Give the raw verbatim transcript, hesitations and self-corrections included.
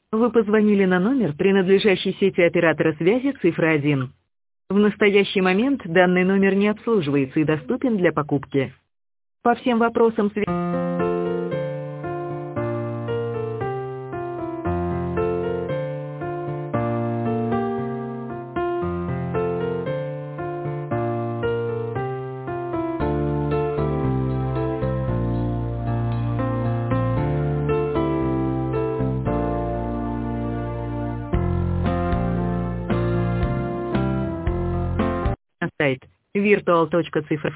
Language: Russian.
Вы позвонили на номер, принадлежащий сети оператора связи цифра один. В настоящий момент данный номер не обслуживается и доступен для покупки. По всем вопросам связи... на сайт virtual точка цифра